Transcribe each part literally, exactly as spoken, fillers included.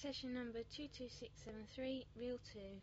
Session number two two six seven three, Reel two.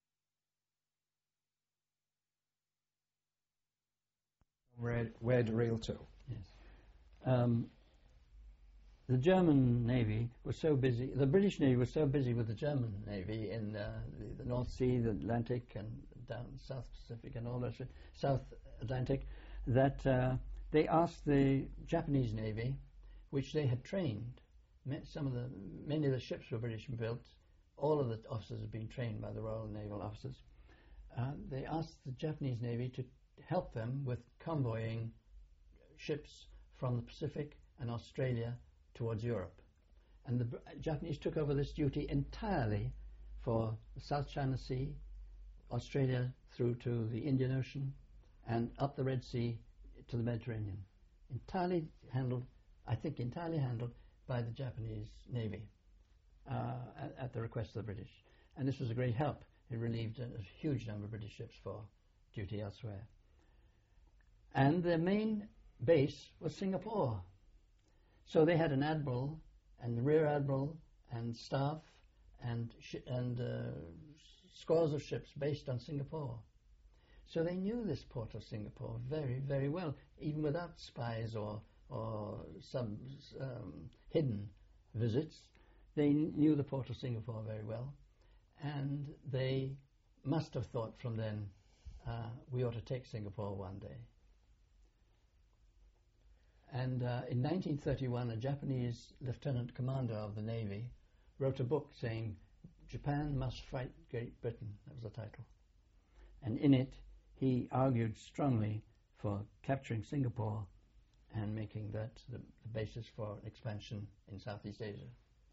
Red, red Reel two. Yes. Um, the German Navy was so busy, the British Navy was so busy with the German Navy in uh, the, the North Sea, the Atlantic, and down South Pacific and all that, South Atlantic, that uh, they asked the Japanese Navy, which they had trained. Some of the, many of the ships were British built. All of the officers had been trained by the Royal Naval officers. Uh, they asked the Japanese Navy to help them with convoying ships from the Pacific and Australia towards Europe. And the Br- Japanese took over this duty entirely for the South China Sea, Australia through to the Indian Ocean, and up the Red Sea to the Mediterranean. Entirely handled, I think entirely handled by the Japanese Navy uh, at, at the request of the British. And this was a great help. It relieved a, a huge number of British ships for duty elsewhere. And their main base was Singapore. So they had an admiral and rear admiral and staff and, sh- and uh, scores of ships based on Singapore. So they knew this port of Singapore very, very well, even without spies or, or some um, hidden visits. They knew the port of Singapore very well, and they must have thought from then, uh, we ought to take Singapore one day. And uh, in nineteen thirty-one, a Japanese lieutenant commander of the Navy wrote a book saying, Japan must fight Great Britain. That was the title. And in it, he argued strongly for capturing Singapore and making that the, the basis for expansion in Southeast Asia.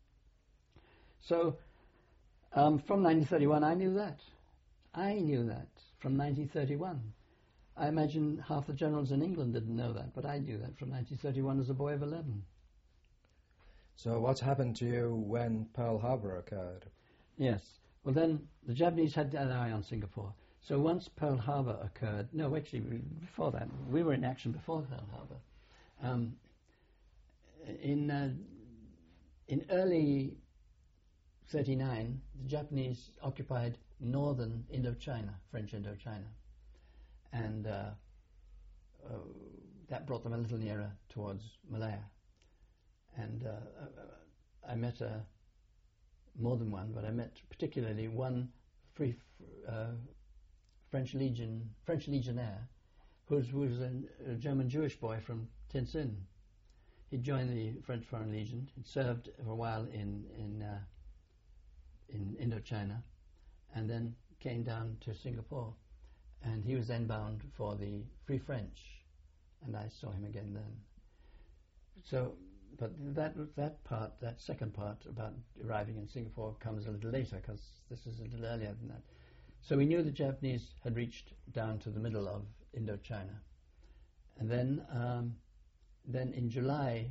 So um, from nineteen thirty-one, I knew that. I knew that from nineteen thirty-one. I imagine half the generals in England didn't know that, but I knew that from nineteen thirty-one as a boy of eleven. So what happened to you when Pearl Harbor occurred? Yes. Well, then the Japanese had an eye on Singapore. So once Pearl Harbor occurred, no, actually we, before that, we were in action before Pearl Harbor. Um, in uh, in early thirty-nine, the Japanese occupied northern Indochina, French Indochina. And uh, uh, that brought them a little nearer towards Malaya. And uh, I met uh, more than one, but I met particularly one free uh, French Legion, French Legionnaire, who was, who was a, a German Jewish boy from Tientsin. He joined the French Foreign Legion. He served for a while in in uh, in Indochina, and then came down to Singapore. And he was then bound for the Free French, and I saw him again then. So, but that that part, that second part about arriving in Singapore comes a little later, because this is a little earlier than that. So we knew the Japanese had reached down to the middle of Indochina, and then um, then in July,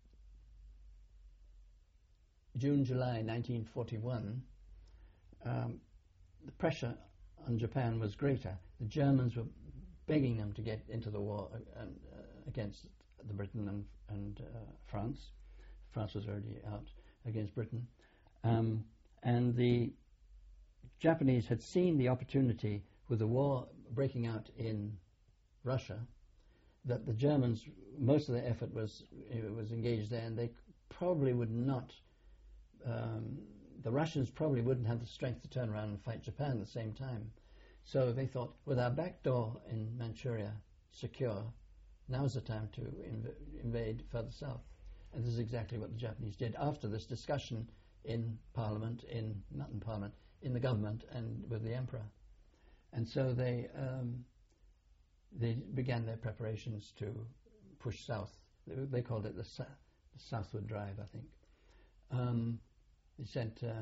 June, July nineteen forty-one, um, the pressure on Japan was greater. The Germans were begging them to get into the war uh, uh, against the Britain and, and uh, France. France was already out against Britain. Um, and the Japanese had seen the opportunity with the war breaking out in Russia, that the Germans, most of their effort was, was engaged there, and they probably would not, um, the Russians probably wouldn't have the strength to turn around and fight Japan at the same time. So they thought, with our back door in Manchuria secure, now's the time to inv- invade further south. And this is exactly what the Japanese did after this discussion in Parliament, in not in Parliament, in the government and with the Emperor. And so they um, they began their preparations to push south. They, they called it the, sa- the Southward Drive, I think. Um, they sent uh,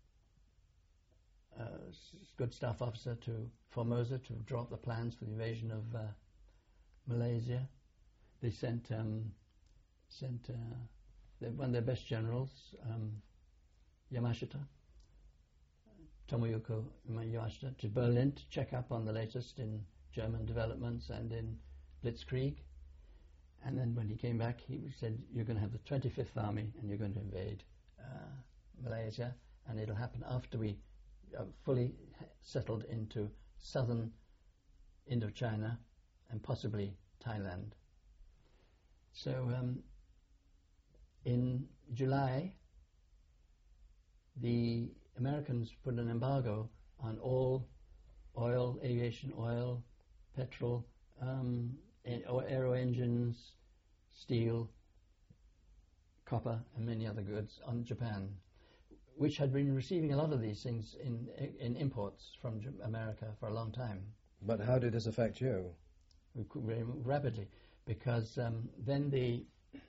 a good staff officer to Formosa to draw up the plans for the invasion of uh, Malaysia. They sent um, sent uh, the, one of their best generals, um, Yamashita, Tomoyuko Yamashita, to Berlin to check up on the latest in German developments and in Blitzkrieg. And then when he came back, he said, you're going to have the twenty-fifth Army and you're going to invade uh, Malaysia, and it'll happen after we uh, fully settled into southern Indochina and possibly Thailand. So um, in July, the Americans put an embargo on all oil, aviation oil, petrol, um, aero engines, steel, copper, and many other goods on Japan, which had been receiving a lot of these things in in imports from J- America for a long time. But how did this affect you? Very rapidly, because um, then the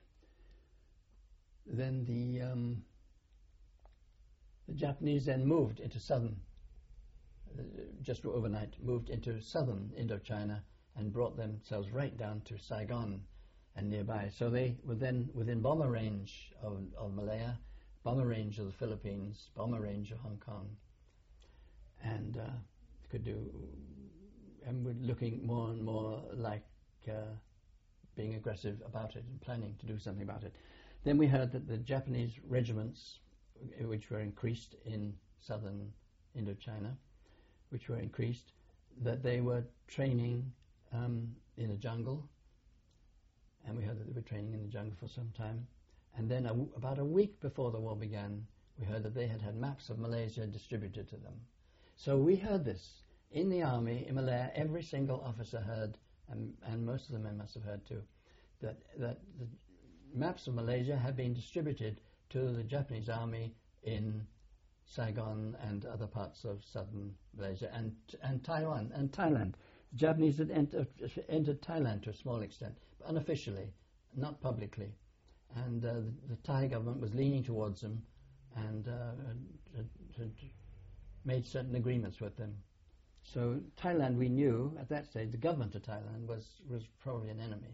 then the um, the Japanese then moved into southern, uh, just overnight, moved into southern Indochina and brought themselves right down to Saigon and nearby. So they were then within bomber range of, of Malaya, bomber range of the Philippines, bomber range of Hong Kong, and uh, could do, and were looking more and more like uh, being aggressive about it and planning to do something about it. Then we heard that the Japanese regiments, which were increased in southern Indochina, which were increased, that they were training um, in the jungle, and we heard that they were training in the jungle for some time. And then a w- about a week before the war began, we heard that they had had maps of Malaysia distributed to them. So we heard this in the army in Malaya. Every single officer heard, and, and most of the men must have heard too, that, that the maps of Malaysia had been distributed to the Japanese army in Saigon and other parts of southern Malaysia and and Taiwan and Thailand. The Japanese had entered, entered Thailand to a small extent, but unofficially, not publicly. And uh, the, the Thai government was leaning towards them and uh, had, had made certain agreements with them. So Thailand, we knew at that stage, the government of Thailand was, was probably an enemy.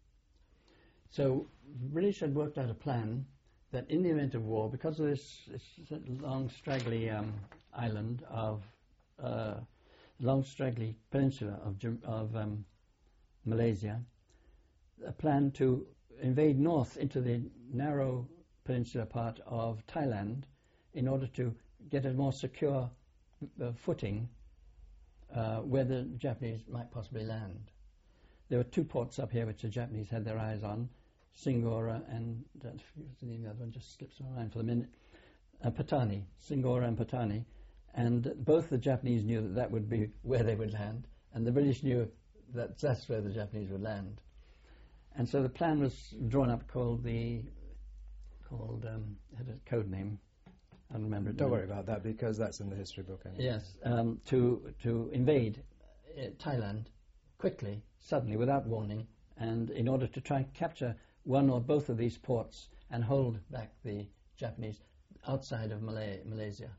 So the British had worked out a plan that in the event of war, because of this, this long straggly um, island of, uh, long straggly peninsula of, of um, Malaysia, a plan to invade north into the narrow peninsula part of Thailand in order to get a more secure uh, footing uh, where the Japanese might possibly land. There were two ports up here which the Japanese had their eyes on, Singora and uh, the other one just slips my mind for the minute. Uh, Patani, Singora and Patani, and both the Japanese knew that that would be where they would land, and the British knew that that's where the Japanese would land. And so the plan was drawn up called the called um, had a code name. I don't remember it. Don't worry about that because that's in the history book. Anyway. Yes, um, to to invade uh, Thailand quickly, suddenly, without warning, and in order to try and capture one or both of these ports and hold back the Japanese outside of Malay- Malaysia.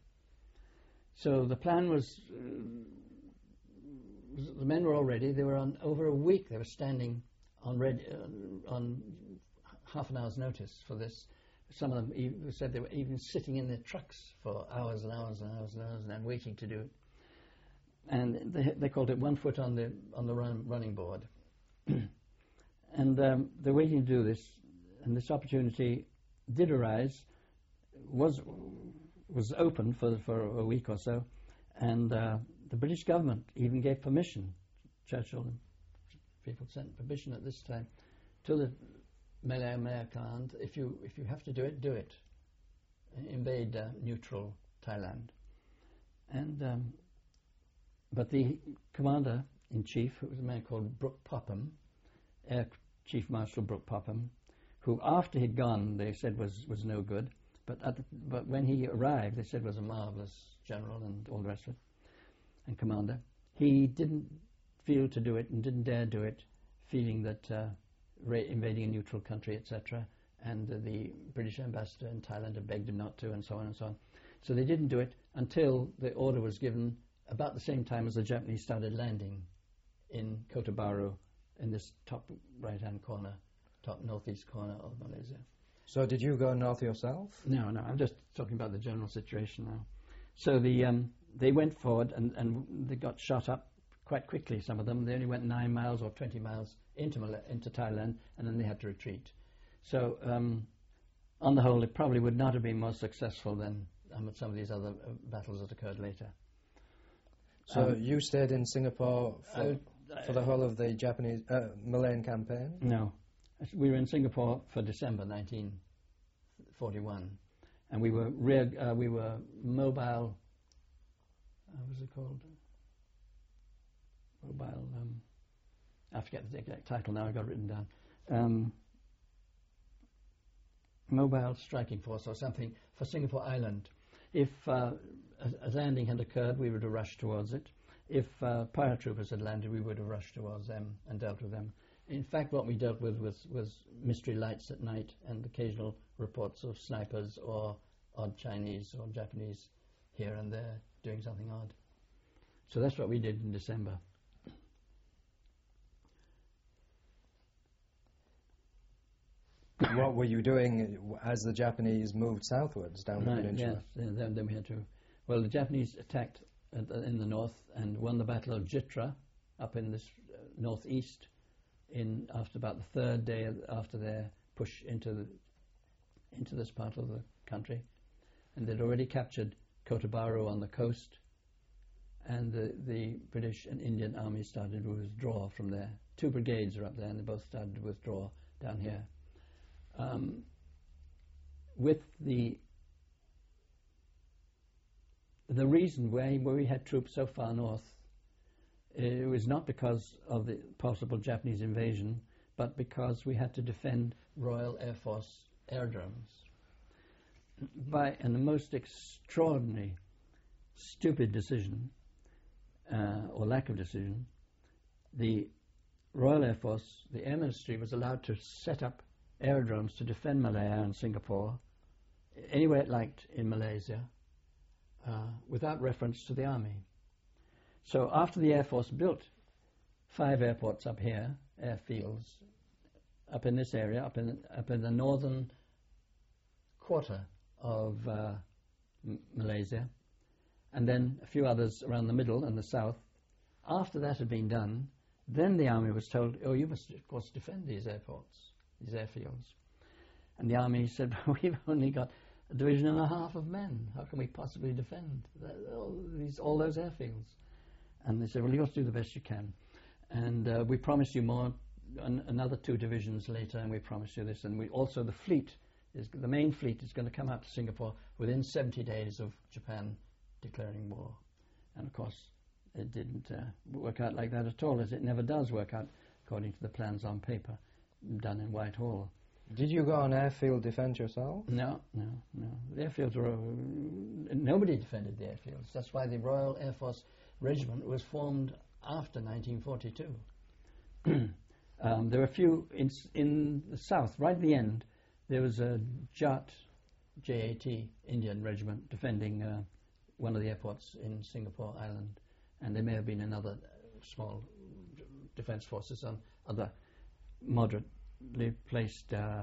So the plan was, uh, was, the men were all ready. They were on over a week. They were standing on red, uh, on half an hour's notice for this. Some of them even said they were even sitting in their trucks for hours and hours and hours and hours and waiting to do it. And they, they called it one foot on the on the run, running board. And um, they're waiting to do this, and this opportunity did arise, was was open for for a week or so, and uh, the British government even gave permission. Churchill and people sent permission at this time to the Malaya Malaya Khan, if you if you have to do it, do it. Invade uh, neutral Thailand, and um, but the commander in chief, who was a man called Brooke Popham, Air Chief Marshal Brooke Popham, who after he'd gone they said was, was no good, but at the, but when he arrived they said was a marvelous general and all the rest of it, and commander. He didn't feel to do it and didn't dare do it, feeling that uh, ra- invading a neutral country, et cetera, and uh, the British ambassador in Thailand had begged him not to, and so on and so on. So they didn't do it until the order was given about the same time as the Japanese started landing in Kota Bharu, in this top right-hand corner, top northeast corner of Malaysia. So did you go north yourself? No, no, I'm just talking about the general situation now. So the um, they went forward and, and they got shot up quite quickly, some of them. They only went nine miles or twenty miles into Mal- into Thailand, and then they had to retreat. So um, on the whole, it probably would not have been more successful than um, some of these other uh, battles that occurred later. So Um, you stayed in Singapore for, I- for the whole of the Japanese uh, Malayan campaign? No. We were in Singapore for December nineteen forty-one, and we were rear, uh, we were mobile. Uh, what was it called? Mobile. Um, I forget the exact title now. I got it written down. Um, mobile striking force or something for Singapore Island. If uh, a, a landing had occurred, we would have rushed towards it. If uh, paratroopers had landed, we would have rushed towards them and dealt with them. In fact, what we dealt with was, was mystery lights at night and occasional reports of snipers or odd Chinese or Japanese here and there doing something odd. So that's what we did in December. What were you doing as the Japanese moved southwards down the Right, peninsula? yes, then, then then we had to. Well, the Japanese attacked at the, in the north and won the Battle of Jitra up in this uh, northeast in after about the third day of, after their push into the into this part of the country, and they'd already captured Kotabaru on the coast, and the the British and Indian armies started to withdraw from there. Two brigades are up there, and they both started to withdraw down here. Um, with the the reason why, why we had troops so far north, it was not because of the possible Japanese invasion, but because we had to defend Royal Air Force aerodromes. By and the most extraordinary, stupid decision, uh, or lack of decision, the Royal Air Force, the Air Ministry, was allowed to set up aerodromes to defend Malaya and Singapore anywhere it liked in Malaysia, uh, without reference to the army. So after the Air Force built five airports up here, airfields, up in this area, up in up in the northern quarter of uh, M- Malaysia, and then a few others around the middle and the south. After that had been done, then the army was told, "Oh, you must of course defend these airports, these airfields." And the army said, "We've only got a division and a half of men. How can we possibly defend the, all, these, all those airfields?" And they said, "Well, you have to do the best you can. And uh, we promise you more, an, another two divisions later, and we promise you this. And we also, the fleet, is the main fleet is going to come out to Singapore within seventy days of Japan declaring war." And of course, it didn't uh, work out like that at all, as it never does work out according to the plans on paper done in Whitehall. Did you go on airfield defence yourself? No, no, no. The airfields were... Uh, nobody defended the airfields. That's why the Royal Air Force Regiment was formed after nineteen forty-two. um, there were a few... In, in the south, right at the end, there was a Jat, J A T, Indian regiment defending uh, one of the airports in Singapore Island. And there may have been another small defence forces on other moderately placed... Uh,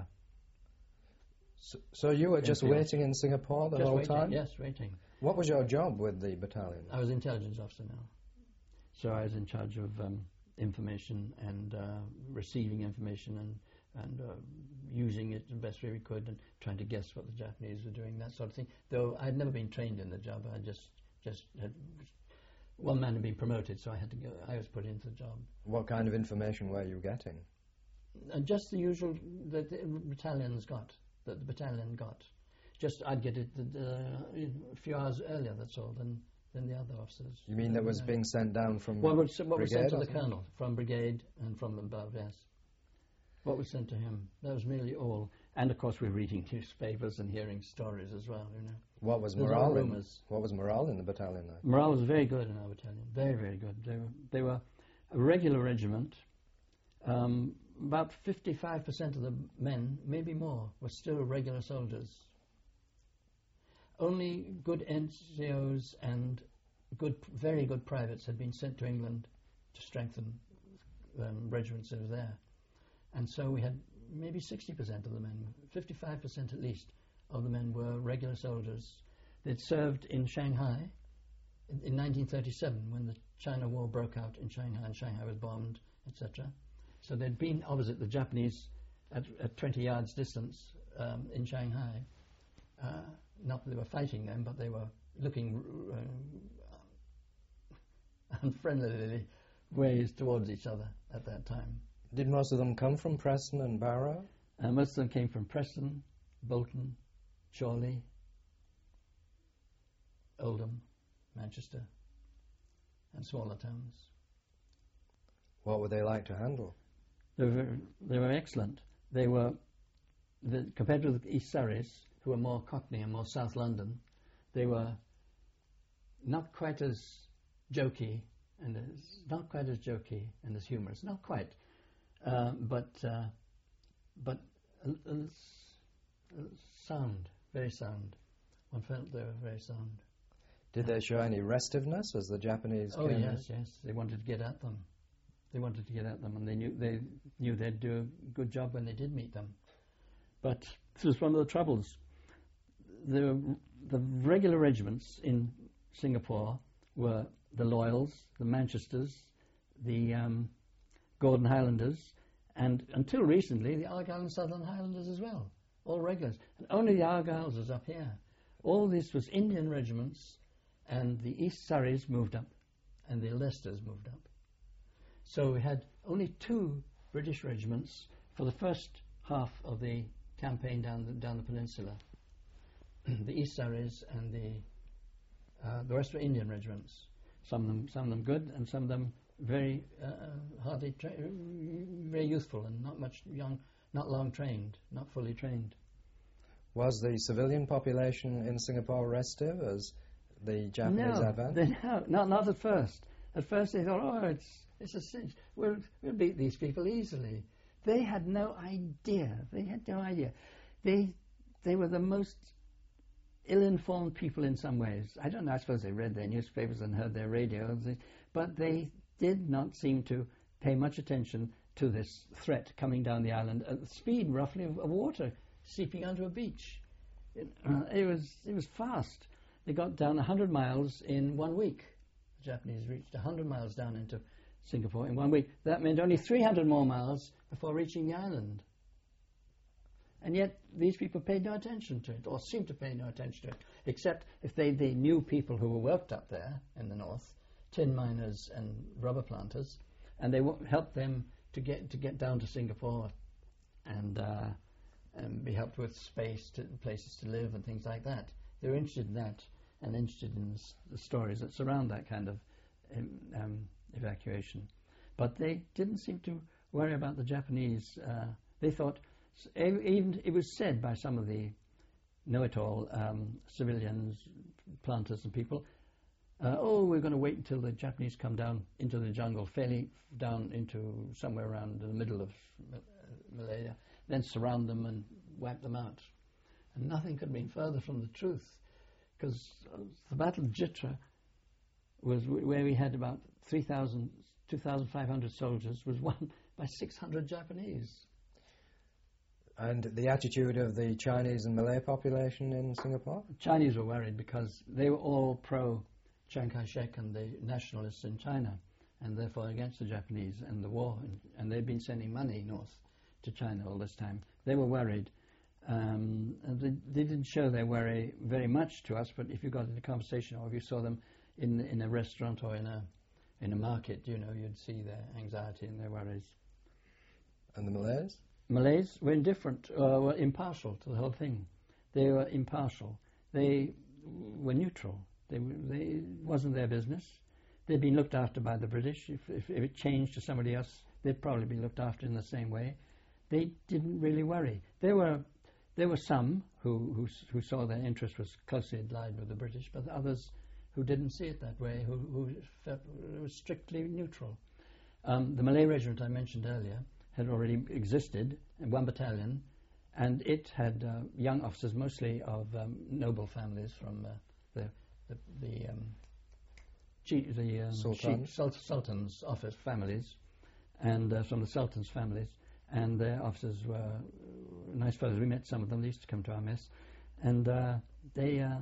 So, so you were just Airfield. waiting in Singapore the just whole waiting, time? Yes, waiting. What was your job with the battalion? I was intelligence officer now. So I was in charge of um, information and uh, receiving information and, and uh, using it the best way we could and trying to guess what the Japanese were doing, that sort of thing. Though I'd never been trained in the job. I just, just had... One man had been promoted, so I had to go. I was put into the job. What kind of information were you getting? Uh, just the usual that the battalions got, that the battalion got. Just I'd get it uh, a few hours earlier, that's all, than, than the other officers. You mean that was Uh, being sent down from What was, what was sent brigade to or the something? colonel from brigade and from above, yes. What was sent to him? That was merely all. And of course, we're reading newspapers and hearing stories as well, you know. What was There's morale all in, rumours. what was morale in the battalion like? Morale was very good in our battalion, very, very good. They were, they were a regular regiment. Um, about fifty-five percent of the men, maybe more, were still regular soldiers. Only good N C Os and good, very good privates had been sent to England to strengthen um, regiments that were there. And so we had maybe sixty percent of the men, fifty-five percent at least of the men were regular soldiers. They'd served in Shanghai in, in nineteen thirty-seven when the China War broke out in Shanghai and Shanghai was bombed, et cetera. So they'd been opposite the Japanese at, at twenty yards distance um, in Shanghai. Uh, not that they were fighting them, but they were looking uh, unfriendly ways towards each other at that time. Did most of them come from Preston and Barrow? Uh, most of them came from Preston, Bolton, Chorley, Oldham, Manchester, and smaller towns. What were they like to handle? They were, they were excellent. They were, the, compared to the East Surreys, who were more Cockney and more South London, they were not quite as jokey and as, not quite as jokey and as humorous. Not quite, uh, but uh, but uh, uh, sound, very sound. One felt they were very sound. Did they show any restiveness as the Japanese Oh came yes, in? yes. They wanted to get at them. They wanted to get at them, and they knew they knew they'd do a good job when they did meet them. But this was one of the troubles. The the regular regiments in Singapore were the Loyals, the Manchesters, the um, Gordon Highlanders, and until recently the Argyll and Southern Highlanders as well, all regulars. And only the Argylls was up here. All this was Indian regiments, and the East Surreys moved up, and the Leicesters moved up. So we had only two British regiments for the first half of the campaign down the, down the peninsula. The East Surreys and the uh, the rest were Indian regiments. Some of them, some of them good, and some of them very uh, hardly tra- very youthful and not much young, not long trained, not fully trained. Was the civilian population in Singapore restive as the Japanese no, advanced? they, no, not not at first. At first they thought, oh, it's it's a cinch. We'll we'll beat these people easily. They had no idea. They had no idea. They they were the most ill-informed people in some ways. I don't know, I suppose they read their newspapers and heard their radio, but they did not seem to pay much attention to this threat coming down the island at the speed, roughly, of, of water seeping onto a beach. It, uh, it was it was fast. They got down one hundred miles in one week. The Japanese reached one hundred miles down into Singapore in one week. That meant only three hundred more miles before reaching the island. And yet these people paid no attention to it, or seemed to pay no attention to it, except if they, they knew people who were worked up there in the north, tin miners and rubber planters, and they w- helped them to get to get down to Singapore and, uh, and be helped with space, to places to live and things like that. They were interested in that and interested in s- the stories that surround that kind of um, um, evacuation. But they didn't seem to worry about the Japanese. Uh, they thought... Even it was said by some of the know-it-all um, civilians, planters and people, uh, oh, we're going to wait until the Japanese come down into the jungle, fairly down into somewhere around the middle of uh, Malaya, then surround them and wipe them out. And nothing could have been further from the truth, because uh, the Battle of Jitra was w- where we had about three thousand, two thousand five hundred soldiers, was won by six hundred Japanese. And the attitude of the Chinese and Malay population in Singapore? The Chinese were worried because they were all pro Chiang Kai-shek and the nationalists in China, and therefore against the Japanese and the war. And, and they'd been sending money north to China all this time. They were worried. Um, and they, they didn't show their worry very much to us, but if you got in a conversation or if you saw them in in a restaurant or in a in a market, you know, you'd see their anxiety and their worries. And the Malays? Malays were indifferent, uh, were impartial to the whole thing. They were impartial. They were neutral. They, they it wasn't their business. They'd been looked after by the British. If, if, if it changed to somebody else, they'd probably be looked after in the same way. They didn't really worry. There were there were some who who, who saw their interest was closely allied with the British, but others who didn't see it that way, who, who felt it was strictly neutral. Um, the Malay regiment I mentioned earlier had already existed, in one battalion, and it had uh, young officers, mostly of um, noble families from uh, the the, the, um, chi- the um, Sultans. Sul- sultans' office families, and uh, from the sultans' families, and their officers were nice fellows. We met some of them. They used to come to our mess, and uh, they uh,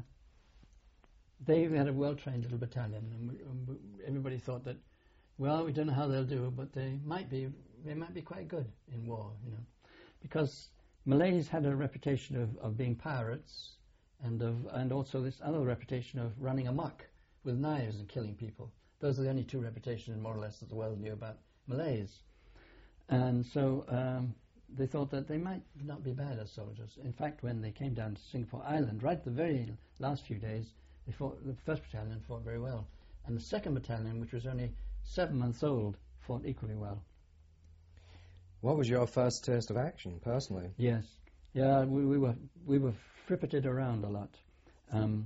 they had a well-trained little battalion, and we, and we, everybody thought that, well, we don't know how they'll do, but they might be. They might be quite good in war, you know, because Malays had a reputation of, of being pirates, and of and also this other reputation of running amok with knives and killing people. Those are the only two reputations, more or less, that the world knew about Malays. And so um, they thought that they might not be bad as soldiers. In fact, when they came down to Singapore Island, right the very last few days, they fought, the first battalion fought very well. And the second battalion, which was only seven months old, fought equally well. What was your first taste of action, personally? Yes. Yeah, we, we were we were frippeted around a lot. Um,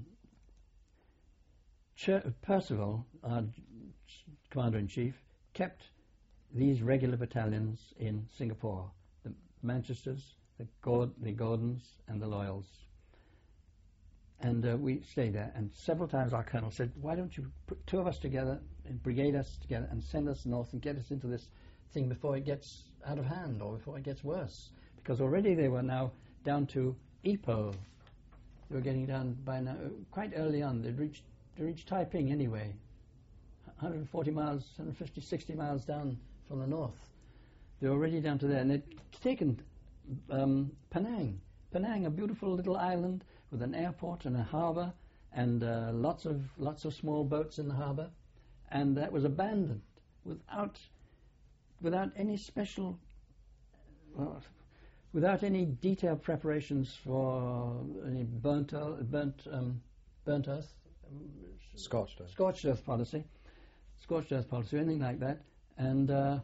Ch- Percival, our commander-in-chief, kept these regular battalions in Singapore, the Manchesters, the, Gord- the Gordons, and the Loyals. And uh, we stayed there, and several times our colonel said, why don't you put two of us together and brigade us together and send us north and get us into this thing before it gets out of hand or before it gets worse? Because already they were now down to Ipoh. They were getting down by now, quite early on. They'd reached, they reached Taiping anyway, one hundred forty miles, one hundred fifty, sixty miles down from the north. They were already down to there, and they'd taken um, Penang. Penang, a beautiful little island with an airport and a harbour, and uh, lots of lots of small boats in the harbour, and that was abandoned without without any special, well, without any detailed preparations for any burnt earth, burnt um, burnt earth, Scorched earth. scorched earth policy, scorched earth policy, anything like that, and uh,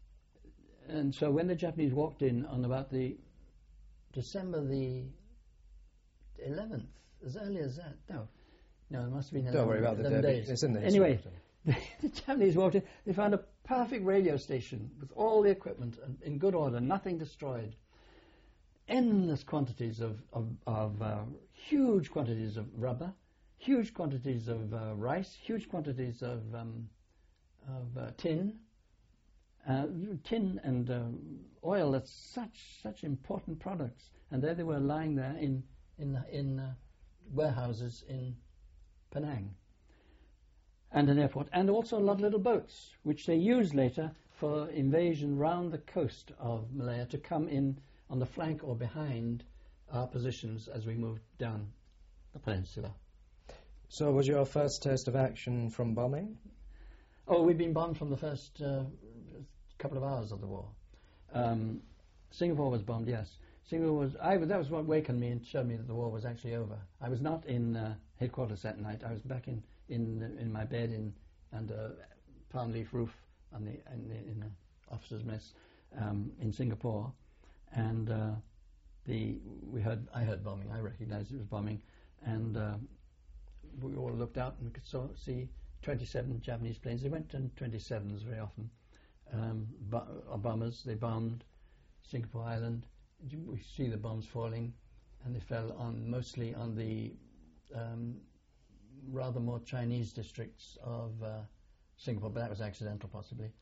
and so when the Japanese walked in on about the December the eleventh, as early as that, no, no, it must have been Don't worry about the eleven day. days. It's in the Anyway, history. the Japanese walked in. They found a perfect radio station with all the equipment and in good order, nothing destroyed. Endless quantities of of, of uh, huge quantities of rubber, huge quantities of uh, rice, huge quantities of um, of uh, tin, uh, tin and uh, oil. That's such such important products, and there they were lying there in in in uh, warehouses in Penang. And an airport, and also a lot of little boats, which they used later for invasion round the coast of Malaya to come in on the flank or behind our positions as we moved down the peninsula. So was your first taste of action from bombing? Oh, we'd been bombed from the first uh, couple of hours of the war. Um, Singapore was bombed, yes. Singapore was. I, that was what wakened me and showed me that the war was actually over. I was not in uh, headquarters that night. I was back in in in my bed in under palm leaf roof on the in the, in the officers' mess um, in Singapore, and uh, the we heard I heard bombing. I recognised it was bombing, and uh, we all looked out and we could saw, see twenty-seven Japanese planes. They went in twenty-sevens very often. Um, bo- bombers. They bombed Singapore Island. We see the bombs falling, and they fell on mostly on the um, rather more Chinese districts of uh, Singapore, but that was accidental possibly,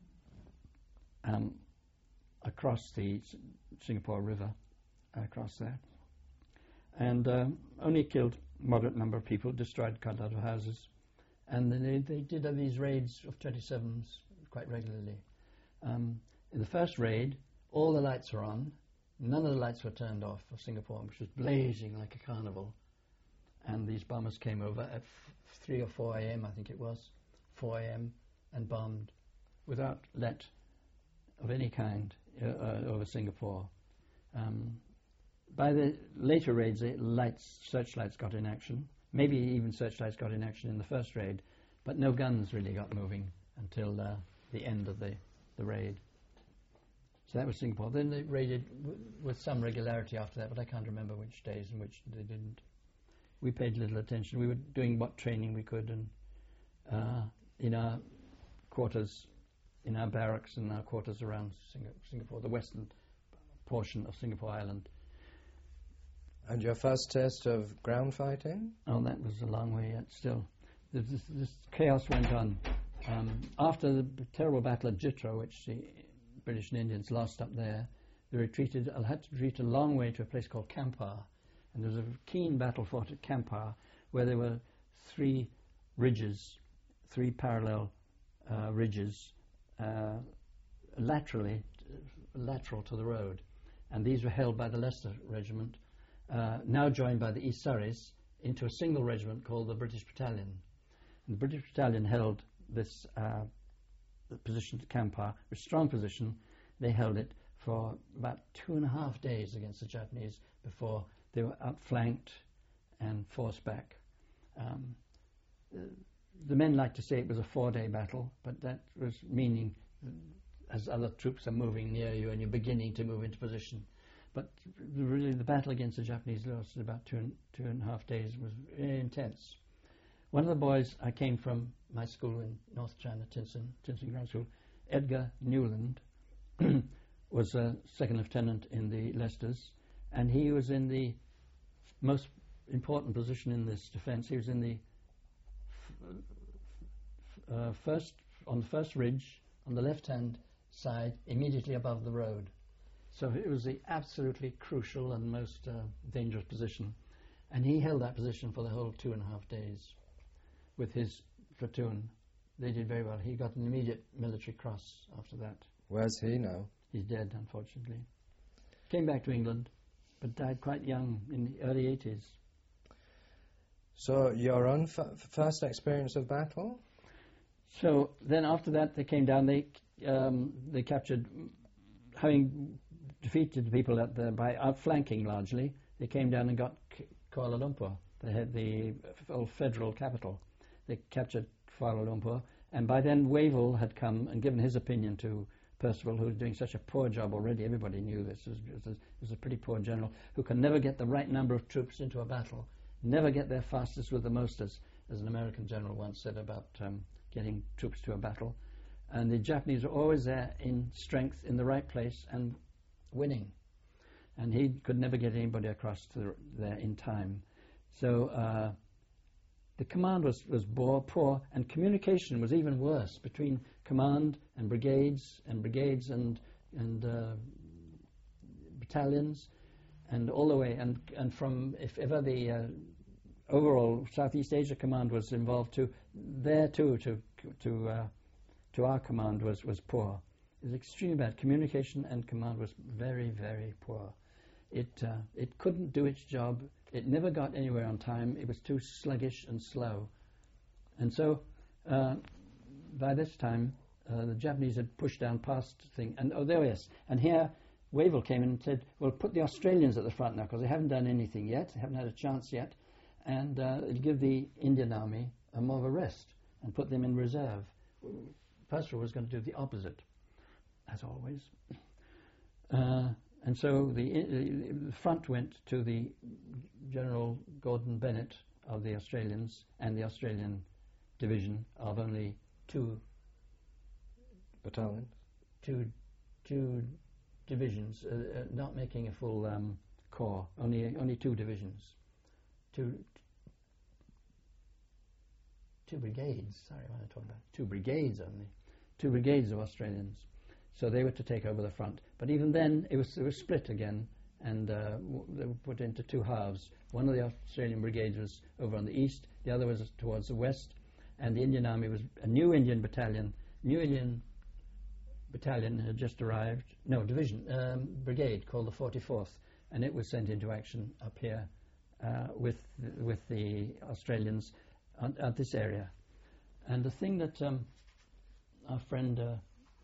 um, across the S- Singapore River, across there. And um, only killed a moderate number of people, destroyed quite a lot of houses. And then they, they did uh, these raids of twenty-sevens quite regularly. Um, in the first raid, all the lights were on. None of the lights were turned off for Singapore, which was blazing like a carnival. And these bombers came over at f- three or four a.m., I think it was, four a.m., and bombed without let of any kind uh, uh, over Singapore. Um, by the later raids, the lights, searchlights got in action. Maybe even searchlights got in action in the first raid, but no guns really got moving until uh, the end of the, the raid. So that was Singapore. Then they raided w- with some regularity after that, but I can't remember which days and which they didn't. We paid little attention. We were doing what training we could, and uh, in our quarters, in our barracks and our quarters around Sing- Singapore, the western portion of Singapore Island. And your first taste of ground fighting? Oh, that was a long way yet still. This, this, this chaos went on. Um, after the b- terrible battle at Jitra, which the British and Indians lost up there, they retreated, I had to retreat a long way to a place called Kampar. And there was a keen battle fought at Kampar, where there were three ridges, three parallel uh, ridges, uh, laterally, lateral to the road. and these were held by the Leicester Regiment, uh, now joined by the East Surreys, into a single regiment called the British Battalion. And the British Battalion held this uh, position at Kampar, a strong position. They held it for about two and a half days against the Japanese before they were outflanked and forced back. Um, uh, the men like to say it was a four-day battle, but that was meaning uh, as other troops are moving near you and you're beginning to move into position. But really the battle against the Japanese lasted about two and, two and a half days. It was very intense. One of the boys, I came from my school in North China, Tinson, Tinson Grammar School, Edgar Newland, was a second lieutenant in the Leicesters, and he was in the most important position in this defence. He was in the f- uh, first, on the first ridge, on the left-hand side, immediately above the road. So it was the absolutely crucial and most uh, dangerous position. And he held that position for the whole two and a half days with his platoon. They did very well. He got an immediate military cross after that. Where's he now? He's dead, unfortunately. Came back to England, but died quite young, in the early eighties. So your own f- first experience of battle? So then after that they came down, they um, they captured, having defeated the people at the, by outflanking largely, they came down and got K- Kuala Lumpur. They had the old federal capital. They captured Kuala Lumpur, and by then Wavell had come and given his opinion to Percival, who was doing such a poor job already. Everybody knew this. He was, was, a, was a pretty poor general who can never get the right number of troops into a battle, never get there fastest with the most, as, as an American general once said about um, getting troops to a battle. And the Japanese were always there in strength, in the right place, and winning. And he could never get anybody across to the, there in time. So uh, the command was, was poor, poor, and communication was even worse between command and brigades, and brigades and and uh, battalions, and all the way, and and from, if ever the uh, overall Southeast Asia command was involved too, there too to to uh, to our command was was poor. It was extremely bad. Communication and command was very very poor. It uh, it couldn't do its job. It never got anywhere on time. It was too sluggish and slow, and so. Uh, By this time, uh, the Japanese had pushed down past the thing, and oh, there yes. And here, Wavell came in and said, "Well, put the Australians at the front now, because they haven't done anything yet, they haven't had a chance yet, and uh, give the Indian Army a more of a rest and put them in reserve." Percival was going to do the opposite, as always. Uh, and so the, uh, the front went to the General Gordon Bennett of the Australians and the Australian division of only two battalions, two two divisions, uh, uh, not making a full um, corps. Only only two divisions, two two brigades. Sorry, what am I talking about? Two brigades only, two brigades of Australians. So they were to take over the front. But even then, it was it was split again, and uh, w- they were put into two halves. One of the Australian brigades was over on the east. The other was towards the west. And the Indian Army was a new Indian battalion. New Indian battalion had just arrived. No, division, um, brigade called the forty-fourth, and it was sent into action up here uh, with the, with the Australians at, at this area. And the thing that um, our friend uh,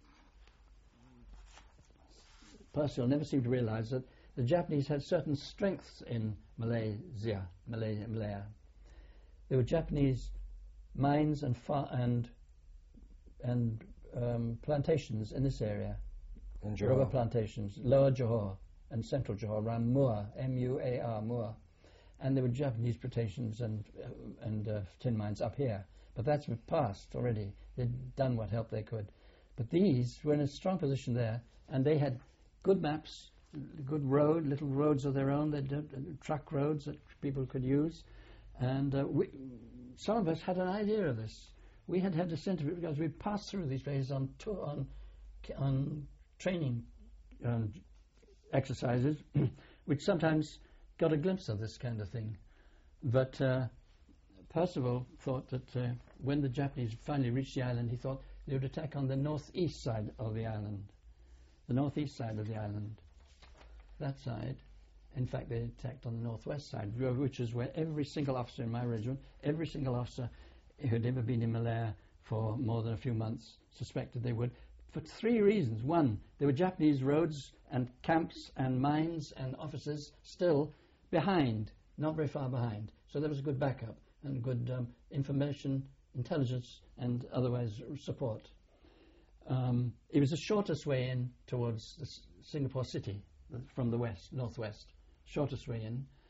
Percival never seemed to realise, that the Japanese had certain strengths in Malaysia, Malaya, Malaya. There were Japanese mines and fa- and and um, plantations in this area, and rubber plantations, Lower Johor and Central Johor, around Muar, M U A R, Muar, and there were Japanese plantations and uh, and uh, tin mines up here. But that's past already. They'd done what help they could. But these were in a strong position there, and they had good maps, good road, little roads of their own. They did uh, truck roads that people could use, and uh, we. Some of us had an idea of this. We had had a sense of it because we passed through these places on tour, on on training um, exercises, which sometimes got a glimpse of this kind of thing. But uh, Percival thought that uh, when the Japanese finally reached the island, he thought they would attack on the northeast side of the island, the northeast side of the island. that side. In fact, they attacked on the northwest side, which is where every single officer in my regiment, every single officer who'd ever been in Malaya for more than a few months, suspected they would, for three reasons. One, there were Japanese roads and camps and mines and officers still behind, not very far behind. So there was a good backup and good um, information, intelligence, and otherwise support. Um, it was the shortest way in towards the S- Singapore city from the west, northwest. Shortest way in.